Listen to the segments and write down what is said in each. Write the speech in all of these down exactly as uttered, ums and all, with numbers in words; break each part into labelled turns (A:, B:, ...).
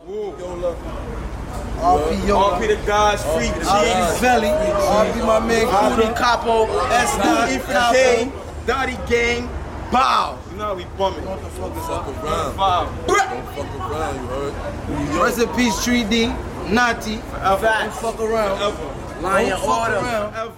A: Yola.
B: R P Yola.
A: R P the guys, Freak Cheese.
B: R P Belly. R P my man, Cootie Capo. S Dottie Capo. Dottie Gang. Bow.
A: You know how we bumming.
B: What the fuck is
C: Fuck
B: up?
C: around.
A: Five.
C: Don't fuck around, you heard?
B: Rest in peace, three D. Naughty.
A: Forever.
B: Don't fuck around.
A: Forever.
B: Lion
D: Don't
B: fuck
D: order.
B: around.
A: Forever.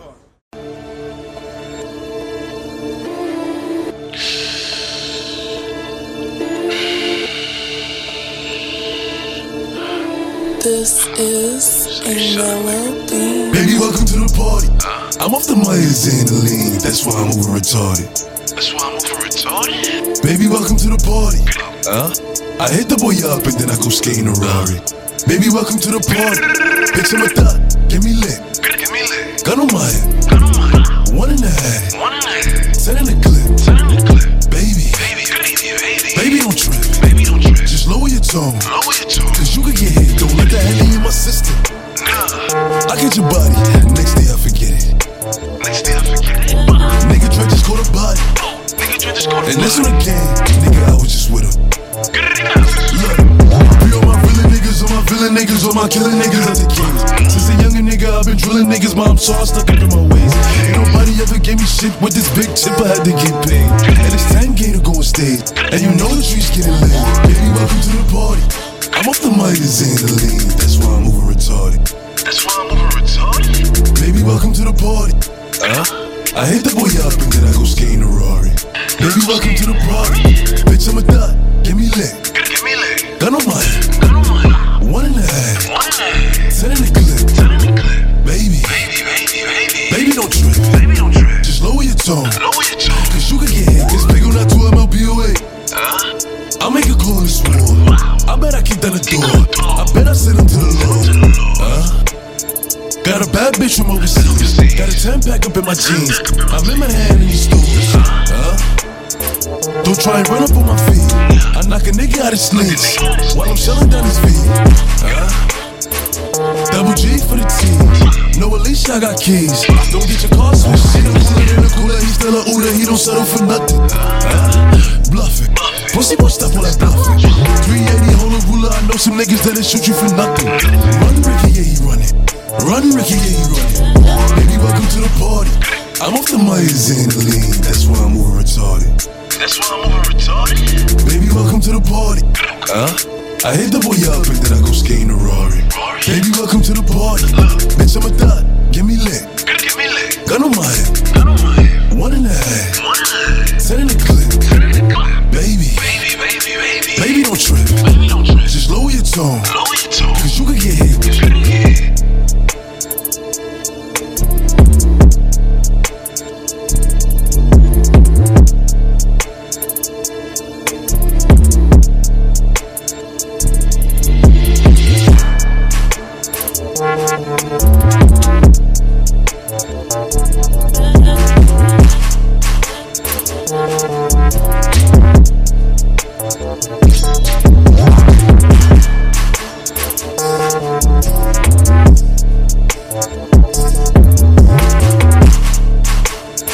E: This is a melody.
F: Baby, welcome to the party. I'm off the Myers and the lean, that's why I'm over retarded.
G: That's why I'm over retarded.
F: Baby, welcome to the party. Huh? I hit the boy up and then I go skate in a Rari. Baby, welcome to the party. Bitch, I'm a thot, get me lit.
G: Get me lit.
F: Gun on my head,
G: Gun on my head.
F: one in the head,
G: One in the head.
F: ten in the clip.
G: Ten in the clip.
F: Baby,
G: Baby, baby, baby.
F: baby, don't trip.
G: Baby, don't trip.
F: Just lower your tone,
G: Lower your tone.
F: cause you could get hit. Don't let that Henny in my system.
G: Nah.
F: I get your body, next day I forget it.
G: Next day I forget it.
F: Nigga Dre just caught a body,
G: Nigga, you just go to
F: and this one again. Nigga, I was just with him.
G: Get it in.
F: Look, be all my villain niggas, all my villain niggas, all my killing niggas as a kid. Since a younger nigga, I've been drilling niggas, but I'm so I'm stuck up in my ways. Ain't nobody ever gave me shit with this big chip, I had to get paid. And it's ten K to go on stage, and you know the streets getting lit. Baby, welcome to the party. I'm off the Myers and the lean, that's why I'm over retarded.
G: That's why I'm over retarded.
F: Baby, welcome to the party. Huh? I hit the boy up and then I go skate in a Rari. Baby, welcome to the party. Bitch, I'm a thot, get me lit.
G: Get me lit.
F: Gun on my head,
G: Gun on my head.
F: one in the head,
G: One in the head.
F: ten in the clip.
G: Ten in the clip.
F: Baby,
G: Baby, baby, baby.
F: baby, don't trip.
G: Baby, don't trip.
F: Just lower your tone,
G: Lower your tone.
F: cause you could get hit. This big on that two M L B O A.
G: Huh?
F: I'll make a call in this war. I bet I kick down the door. I bet I send him to the Lord. Huh? Got a bad bitch from overseas. Got a ten pack up in my jeans. I'm in my hand in these stores. Huh? Don't try and run up on my feet. I knock a nigga out his sleeves while I'm shelling down his feet. Huh? Double G for the team. No, Alicia, I got keys. Don't get your car switched. She done cooler than a cooler. He still a Uda. He don't settle for nothing. Huh? Bluffing. Pussy boy stuff all that bluffing. three eighty, hold a ruler. I know some niggas that'll shoot you for nothing. Run Ricky, yeah, he running. Run Ricky, yeah, he running. Baby, welcome to the party. I'm off the Myers and the lean. That's why I'm over retarded.
G: That's why I'm over retarded.
F: Baby, welcome to the party. Huh? I hit the boy up and then I go skate in a Rari. Baby, welcome to the party. Bitch, I'm a thot, get me lit.
G: Get me lit.
F: Gun on my head,
G: Gun on my head.
F: one in the head,
G: One in the head.
F: ten in the clip.
G: Ten in the clip.
F: Baby,
G: Baby, baby, baby.
F: baby, don't trip.
G: Baby, don't trip.
F: Just lower your tone,
G: Lower your tone.
F: cause you could get hit.
G: Get it in.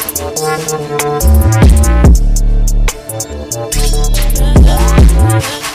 E: Yeah.